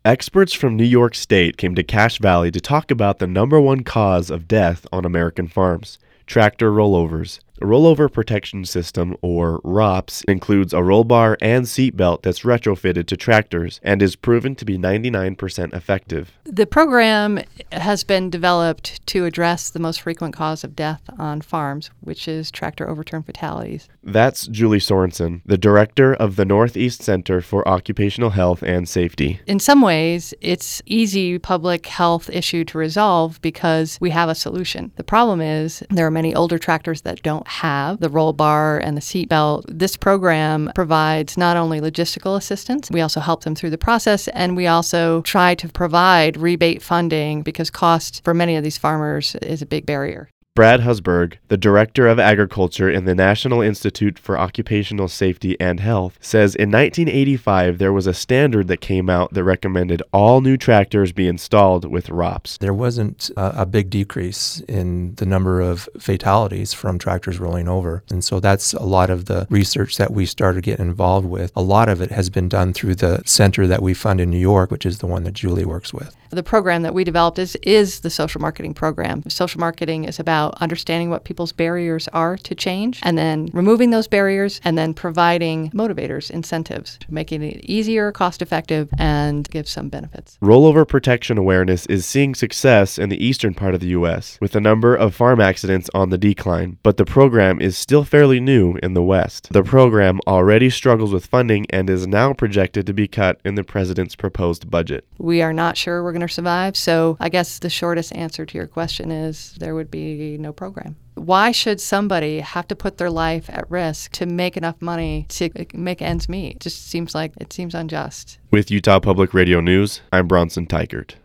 Experts from New York State came to Cache Valley to talk about the number one cause of death on American farms: tractor rollovers. A rollover protection system, or ROPS, includes a roll bar and seat belt that's retrofitted to tractors and is proven to be 99% effective. The program has been developed to address the most frequent cause of death on farms, which is tractor overturn fatalities. That's Julie Sorensen, the director of the Northeast Center for Occupational Health and Safety. In some ways, it's easy public health issue to resolve because we have a solution. The problem is there are many older tractors that don't have the roll bar and the seat belt. This program provides not only logistical assistance, we also help them through the process, and we also try to provide rebate funding because cost for many of these farmers is a big barrier. Brad Husberg, the Director of Agriculture in the National Institute for Occupational Safety and Health, says in 1985 there was a standard that came out that recommended all new tractors be installed with ROPS. There wasn't a big decrease in the number of fatalities from tractors rolling over. And so that's a lot of the research that we started getting involved with. A lot of it has been done through the center that we fund in New York, which is the one that Julie works with. The program that we developed is the social marketing program. Social marketing is about understanding what people's barriers are to change and then removing those barriers and then providing motivators, incentives, making it easier, cost-effective, and give some benefits. Rollover protection awareness is seeing success in the eastern part of the U.S., with the number of farm accidents on the decline, but the program is still fairly new in the West. The program already struggles with funding and is now projected to be cut in the president's proposed budget. We are not sure we're going to survive, so I guess the shortest answer to your question is there would be no program. Why should somebody have to put their life at risk to make enough money to make ends meet? It just seems unjust. With Utah Public Radio News, I'm Bronson Teichert.